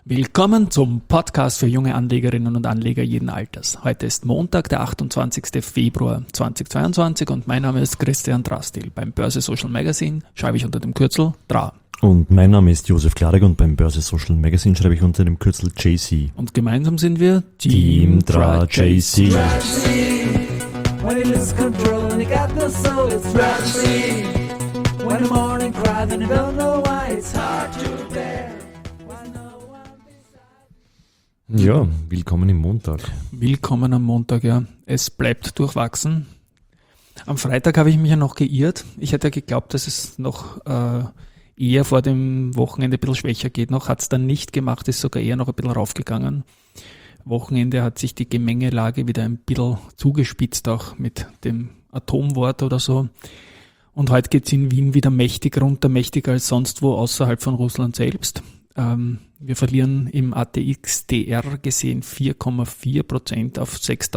Willkommen zum Podcast für junge Anlegerinnen und Anleger jeden Alters. Heute ist Montag, der 28. Februar 2022 und mein Name ist Christian Drastil. Beim Börse Social Magazine schreibe ich unter dem Kürzel DRA. Und mein Name ist Josef Klarek und beim Börse Social Magazine schreibe ich unter dem Kürzel JC. Und gemeinsam sind wir Team DRA JC. Ja, willkommen im Montag. Willkommen am Montag, ja. Es bleibt durchwachsen. Am Freitag habe ich mich ja noch geirrt. Ich hätte ja geglaubt, dass es noch eher vor dem Wochenende ein bisschen schwächer geht noch. Hat es dann nicht gemacht, ist sogar eher noch ein bisschen raufgegangen. Wochenende hat sich die Gemengelage wieder ein bisschen zugespitzt, auch mit dem Atomwort oder so. Und heute geht es in Wien wieder mächtig runter, mächtiger als sonst wo außerhalb von Russland selbst. Wir verlieren im ATX-DR gesehen 4,4% auf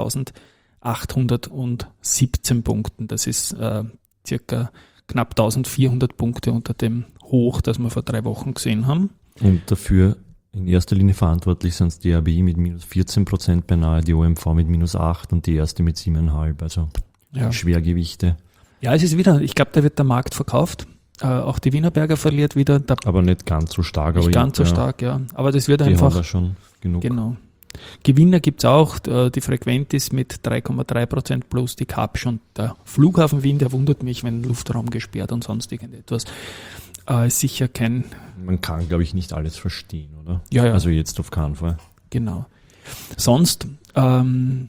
6.817 Punkten. Das ist circa knapp 1.400 Punkte unter dem Hoch, das wir vor 3 Wochen gesehen haben. Und dafür in erster Linie verantwortlich sind die RBI mit minus 14% beinahe, die OMV mit minus 8 und die erste mit 7,5, also ja. Schwergewichte. Ja, es ist wieder, ich glaube, da wird der Markt verkauft. Auch die Wienerberger verliert wieder. Aber nicht ganz so stark. Nicht ganz so stark, ja. Aber das wird die einfach... haben da schon genug. Genau. Gewinner gibt's auch. Die Frequentis mit 3,3% plus, die Kapsch und der Flughafen Wien, der wundert mich, wenn Luftraum gesperrt und sonst irgendetwas. Ist sicher kein... Man kann, glaube ich, nicht alles verstehen, oder? Ja, ja. Also jetzt auf keinen Fall. Genau. Sonst, wir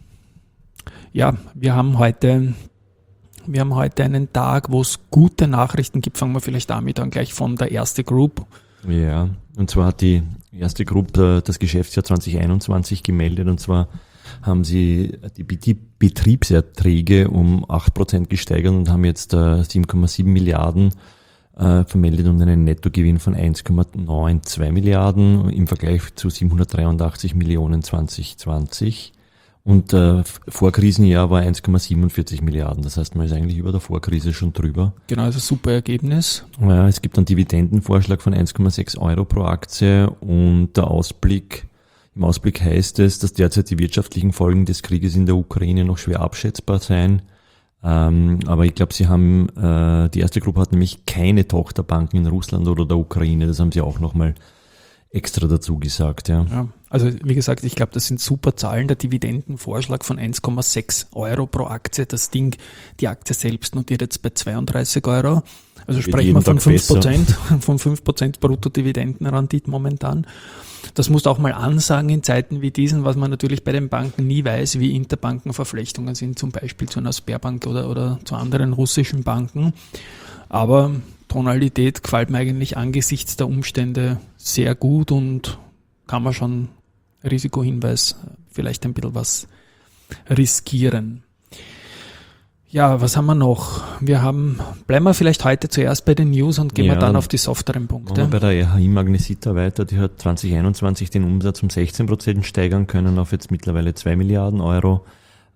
haben heute einen Tag, wo es gute Nachrichten gibt. Fangen wir vielleicht damit an, gleich von der Erste Group. Ja, und zwar hat die Erste Group das Geschäftsjahr 2021 gemeldet, und zwar haben sie die Betriebserträge um 8% gesteigert und haben jetzt 7,7 Milliarden vermeldet und einen Nettogewinn von 1,92 Milliarden im Vergleich zu 783 Millionen 2020. Und vor Krisenjahr war 1,47 Milliarden. Das heißt, man ist eigentlich über der Vorkrise schon drüber. Genau, also super Ergebnis. Ja, es gibt einen Dividendenvorschlag von 1,6 Euro pro Aktie und im Ausblick heißt es, dass derzeit die wirtschaftlichen Folgen des Krieges in der Ukraine noch schwer abschätzbar seien. Aber ich glaube, die Erste Gruppe hat nämlich keine Tochterbanken in Russland oder der Ukraine. Das haben sie auch nochmal extra dazu gesagt, ja. Ja, also wie gesagt, ich glaube, das sind super Zahlen. Der Dividendenvorschlag von 1,6 Euro pro Aktie. Das Ding, die Aktie selbst notiert jetzt bei 32 Euro. Also sprechen wir von 5%, von 5% Bruttodividendenrendite momentan. Das musst du auch mal ansagen in Zeiten wie diesen, was man natürlich bei den Banken nie weiß, wie Interbankenverflechtungen sind, zum Beispiel zu einer Sberbank oder zu anderen russischen Banken. Aber Tonalität gefällt mir eigentlich angesichts der Umstände sehr gut und kann man schon Risikohinweis vielleicht ein bisschen was riskieren. Ja, was haben wir noch? Bleiben wir vielleicht heute zuerst bei den News und gehen wir dann auf die softeren Punkte. Machen wir bei der RHI Magnesita weiter, die hat 2021 den Umsatz um 16% steigern können auf jetzt mittlerweile 2 Milliarden Euro.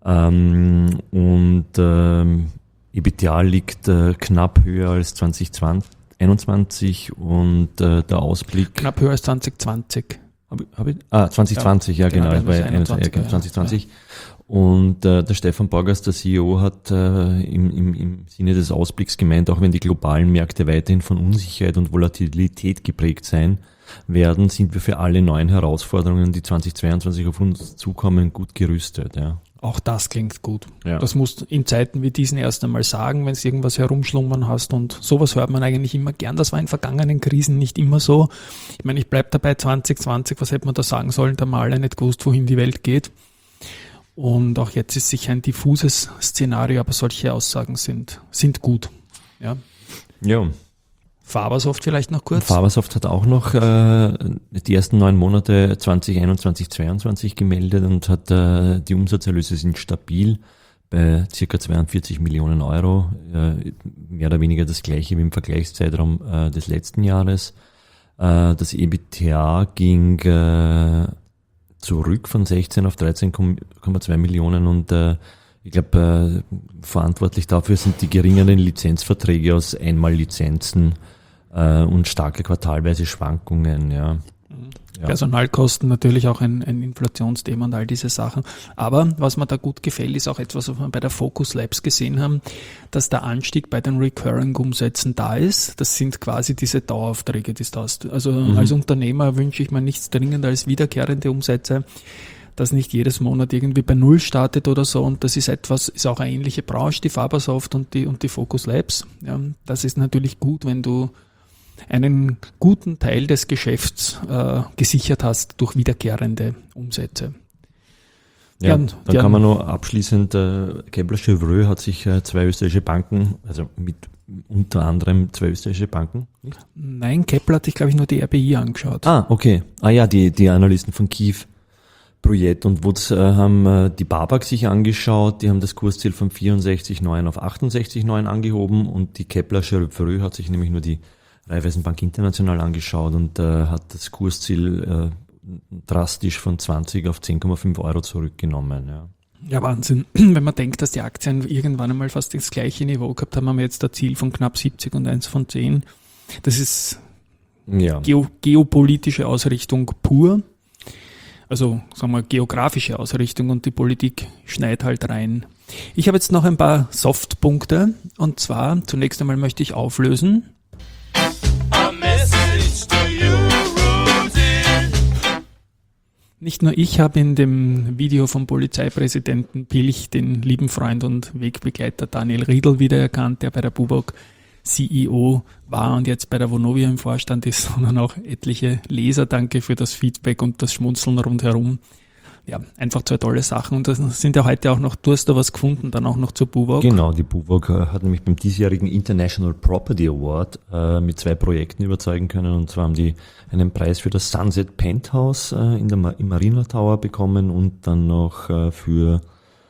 EBITDA liegt knapp höher als 2021 und der Ausblick... Knapp höher als 2020. 2020, ja genau, bei 2020. Ja. Und der Stefan Borgas, der CEO, hat im Sinne des Ausblicks gemeint, auch wenn die globalen Märkte weiterhin von Unsicherheit und Volatilität geprägt sein werden, sind wir für alle neuen Herausforderungen, die 2022 auf uns zukommen, gut gerüstet. Ja. Auch das klingt gut. Ja. Das musst du in Zeiten wie diesen erst einmal sagen, wenn du irgendwas herumschlummern hast, und sowas hört man eigentlich immer gern. Das war in vergangenen Krisen nicht immer so. Ich meine, ich bleib dabei 2020, was hätte man da sagen sollen, da mal alle nicht gewusst, wohin die Welt geht. Und auch jetzt ist sicher ein diffuses Szenario, aber solche Aussagen sind gut. Ja. Fabersoft vielleicht noch kurz. Fabersoft hat auch noch die ersten 9 Monate 2021-22 gemeldet und hat die Umsatzerlöse sind stabil bei ca. 42 Millionen Euro, mehr oder weniger das gleiche wie im Vergleichszeitraum des letzten Jahres. Das EBITDA ging zurück von 16 auf 13,2 Millionen und ich glaube, verantwortlich dafür sind die geringeren Lizenzverträge aus Einmallizenzen und starke quartalweise Schwankungen, ja. Ja. Personalkosten natürlich auch ein Inflationsthema und all diese Sachen. Aber was mir da gut gefällt, ist auch etwas, was wir bei der Focus Labs gesehen haben, dass der Anstieg bei den Recurring-Umsätzen da ist. Das sind quasi diese Daueraufträge, die du hast. Also als Unternehmer wünsche ich mir nichts dringender als wiederkehrende Umsätze, dass nicht jedes Monat irgendwie bei Null startet oder so. Und das ist auch eine ähnliche Branche, die Fabersoft und die Focus Labs. Ja, das ist natürlich gut, wenn du einen guten Teil des Geschäfts gesichert hast durch wiederkehrende Umsätze. Ja, dann kann man noch abschließend, Kepler Chevreux hat sich 2 österreichische Banken, also mit unter anderem 2 österreichische Banken. Nicht? Nein, Kepler hat sich, glaube ich, nur die RBI angeschaut. Okay. Die Analysten von Kiew Projekt und Wutz haben die BABAG sich angeschaut, die haben das Kursziel von 64,9 auf 68,9 angehoben und die Kepler Chevreux hat sich nämlich nur die Raiffeisenbank International angeschaut und hat das Kursziel drastisch von 20 auf 10,5 Euro zurückgenommen. Ja, Wahnsinn. Wenn man denkt, dass die Aktien irgendwann einmal fast das gleiche Niveau gehabt haben, haben wir jetzt ein Ziel von knapp 70 und 1 von 10. Das ist geopolitische Ausrichtung pur. Also sagen wir geografische Ausrichtung und die Politik schneit halt rein. Ich habe jetzt noch ein paar Softpunkte und zwar zunächst einmal möchte ich auflösen. Nicht nur ich habe in dem Video vom Polizeipräsidenten Pilch den lieben Freund und Wegbegleiter Daniel Riedl wiedererkannt, der bei der BUWOG CEO war und jetzt bei der Vonovia im Vorstand ist, sondern auch etliche Leser. Danke für das Feedback und das Schmunzeln rundherum. Ja, einfach 2 tolle Sachen und das sind ja heute auch noch, du hast da was gefunden, dann auch noch zur BUWOG. Genau, die BUWOG hat nämlich beim diesjährigen International Property Award mit 2 Projekten überzeugen können und zwar haben die einen Preis für das Sunset Penthouse im Marina Tower bekommen und dann noch für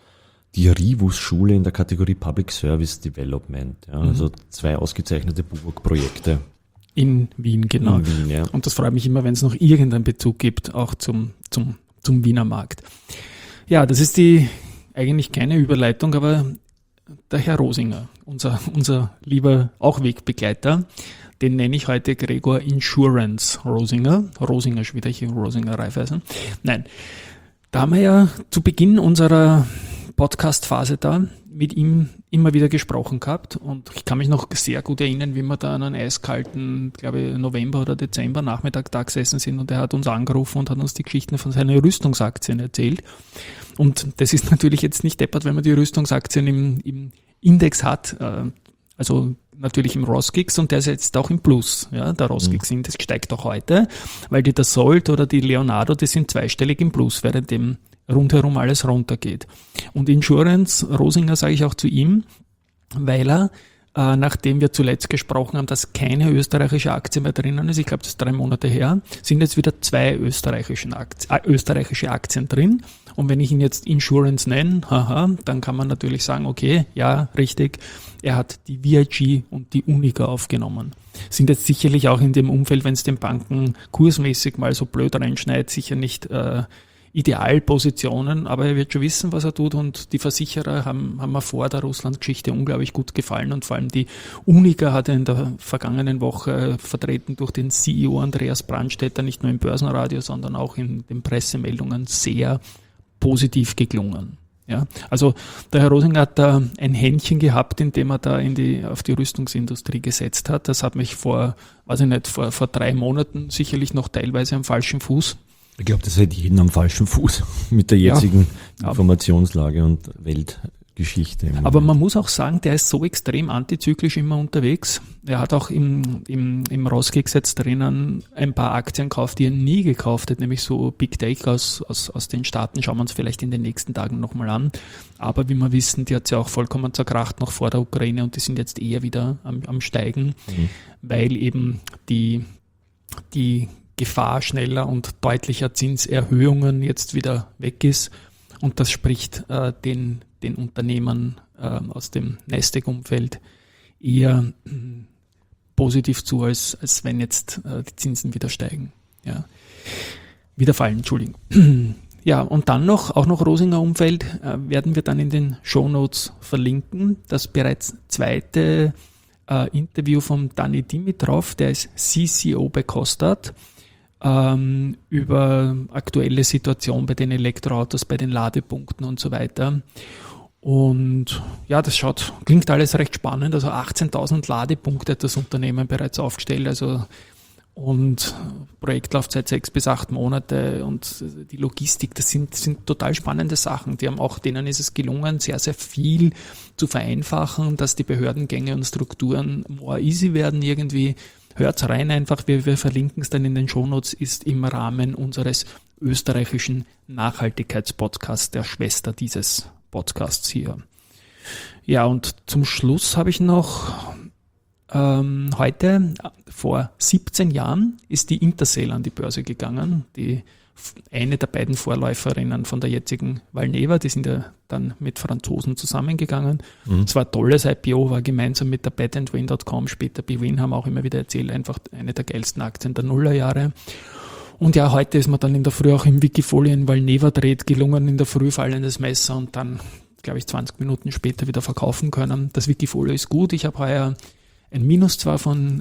die Rivus-Schule in der Kategorie Public Service Development. Ja, also 2 ausgezeichnete BUWOG-Projekte. In Wien, genau. In Wien, ja. Und das freut mich immer, wenn es noch irgendeinen Bezug gibt, auch zum Wiener Markt. Ja, das ist eigentlich keine Überleitung, aber der Herr Rosinger, unser lieber auch Wegbegleiter, den nenne ich heute Gregor Insurance Rosinger. Rosinger Schwiederchen, Rosinger Raiffeisen. Nein, da haben wir ja zu Beginn unserer Podcast-Phase da mit ihm immer wieder gesprochen gehabt und ich kann mich noch sehr gut erinnern, wie wir da an einem eiskalten, glaube ich, November oder Dezember Nachmittag da gesessen sind und er hat uns angerufen und hat uns die Geschichten von seinen Rüstungsaktien erzählt. Und das ist natürlich jetzt nicht deppert, wenn man die Rüstungsaktien im Index hat, also natürlich im Rosgix und der ist jetzt auch im Plus. Ja, der Rosgix-Index steigt auch heute, weil die Dassault oder die Leonardo, die sind zweistellig im Plus, während dem rundherum alles runtergeht. Und Insurance, Rosinger sage ich auch zu ihm, weil er, nachdem wir zuletzt gesprochen haben, dass keine österreichische Aktie mehr drinnen ist, ich glaube, das ist 3 Monate her, sind jetzt wieder 2 österreichische Aktien drin. Und wenn ich ihn jetzt Insurance nenne, dann kann man natürlich sagen, okay, ja, richtig, er hat die VIG und die Unica aufgenommen. Sind jetzt sicherlich auch in dem Umfeld, wenn es den Banken kursmäßig mal so blöd reinschneit, sicher nicht Idealpositionen, aber er wird schon wissen, was er tut und die Versicherer haben mir vor der Russland-Geschichte unglaublich gut gefallen und vor allem die Unica hat er in der vergangenen Woche vertreten durch den CEO Andreas Brandstätter nicht nur im Börsenradio, sondern auch in den Pressemeldungen sehr positiv geklungen. Ja, also der Herr Rosinger hat da ein Händchen gehabt, indem er da auf die Rüstungsindustrie gesetzt hat. Das hat mich vor 3 Monaten sicherlich noch teilweise am falschen Fuß. Ich glaube, das hält jeden am falschen Fuß mit der jetzigen Informationslage und Weltgeschichte. Aber man muss auch sagen, der ist so extrem antizyklisch immer unterwegs. Er hat auch im Rosgix jetzt drinnen ein paar Aktien gekauft, die er nie gekauft hat, nämlich so Big Take aus den Staaten. Schauen wir uns vielleicht in den nächsten Tagen nochmal an. Aber wie wir wissen, die hat es ja auch vollkommen zerkracht noch vor der Ukraine und die sind jetzt eher wieder am Steigen, weil eben die Gefahr schneller und deutlicher Zinserhöhungen jetzt wieder weg ist und das spricht den Unternehmern aus dem Nasdaq-Umfeld eher positiv zu, als wenn jetzt die Zinsen wieder steigen. Ja. Wieder fallen, Entschuldigung. Ja, und dann auch noch Rosinger Umfeld werden wir dann in den Shownotes verlinken. Das bereits 2. Interview von Dani Dimitrov, der ist CCO bei Kostat. über aktuelle Situation bei den Elektroautos, bei den Ladepunkten und so weiter. Und ja, das klingt alles recht spannend. Also 18.000 Ladepunkte hat das Unternehmen bereits aufgestellt. Also und Projektlaufzeit 6 bis 8 Monate und die Logistik, das sind total spannende Sachen. Denen ist es gelungen, sehr, sehr viel zu vereinfachen, dass die Behördengänge und Strukturen more easy werden irgendwie. Hört's rein einfach, wir verlinken es dann in den Shownotes, ist im Rahmen unseres österreichischen Nachhaltigkeitspodcasts, der Schwester dieses Podcasts hier. Ja, und zum Schluss habe ich noch heute, vor 17 Jahren, ist die Intersail an die Börse gegangen, eine der beiden Vorläuferinnen von der jetzigen Valneva, die sind ja dann mit Franzosen zusammengegangen. Es war ein tolles IPO, war gemeinsam mit der Betandwin.com, später Bwin, haben auch immer wieder erzählt, einfach eine der geilsten Aktien der Nullerjahre. Und ja, heute ist mir dann in der Früh auch im Wikifolio in Valneva-Trade gelungen, in der Früh fallendes Messer und dann, glaube ich, 20 Minuten später wieder verkaufen können. Das Wikifolio ist gut. Ich habe heuer ein Minus zwar von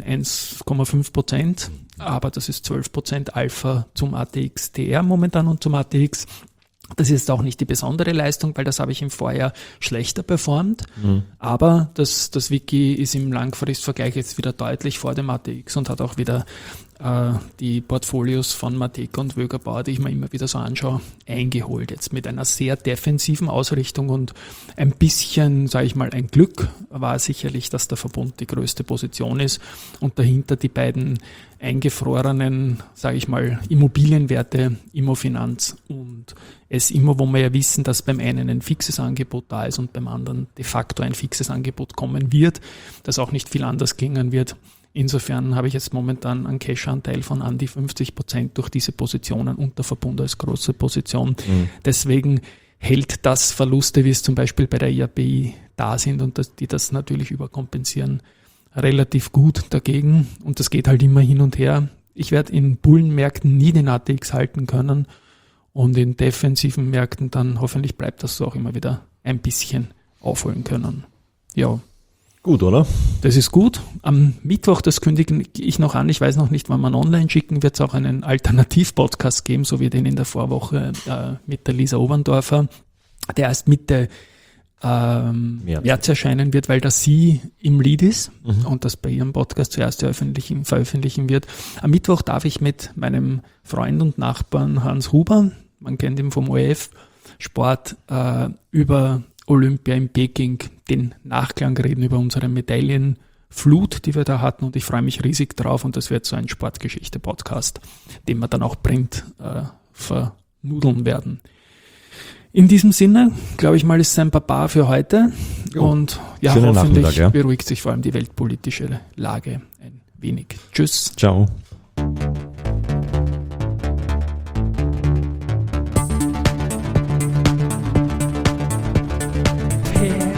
1,5%, aber das ist 12% Alpha zum ATX TR momentan und zum ATX. Das ist auch nicht die besondere Leistung, weil das habe ich im Vorjahr schlechter performt. Aber das Wiki ist im Langfristvergleich jetzt wieder deutlich vor dem ATX und hat auch wieder die Portfolios von Mateka und Wögerbauer, die ich mir immer wieder so anschaue, eingeholt. Jetzt mit einer sehr defensiven Ausrichtung und ein bisschen, sage ich mal, ein Glück war sicherlich, dass der Verbund die größte Position ist und dahinter die beiden eingefrorenen, sage ich mal, Immobilienwerte, Immofinanz und S-Immo, wo wir ja wissen, dass beim einen ein fixes Angebot da ist und beim anderen de facto ein fixes Angebot kommen wird, das auch nicht viel anders klingen wird. Insofern habe ich jetzt momentan einen Cash-Anteil von an die 50% durch diese Positionen und der Verbund als große Position. Deswegen hält das Verluste, wie es zum Beispiel bei der IABI da sind und die das natürlich überkompensieren, relativ gut dagegen. Und das geht halt immer hin und her. Ich werde in Bullenmärkten nie den ATX halten können und in defensiven Märkten dann hoffentlich bleibt das so auch immer wieder ein bisschen aufholen können. Ja. Gut, oder? Das ist gut. Am Mittwoch, das kündige ich noch an, ich weiß noch nicht, wann man online schicken, wird es auch einen Alternativ-Podcast geben, so wie den in der Vorwoche mit der Lisa Oberndorfer, der erst Mitte März erscheinen wird, weil das sie im Lead ist und das bei ihrem Podcast zuerst veröffentlichen wird. Am Mittwoch darf ich mit meinem Freund und Nachbarn Hans Huber, man kennt ihn vom ORF Sport, über Olympia in Peking den Nachklang reden, über unsere Medaillenflut, die wir da hatten, und ich freue mich riesig drauf und das wird so ein Sportgeschichte-Podcast, den wir dann auch Print vernudeln werden. In diesem Sinne, glaube ich mal, ist es ein Papa für heute und ja, hoffentlich beruhigt sich vor allem die weltpolitische Lage ein wenig. Tschüss. Ciao. Hey.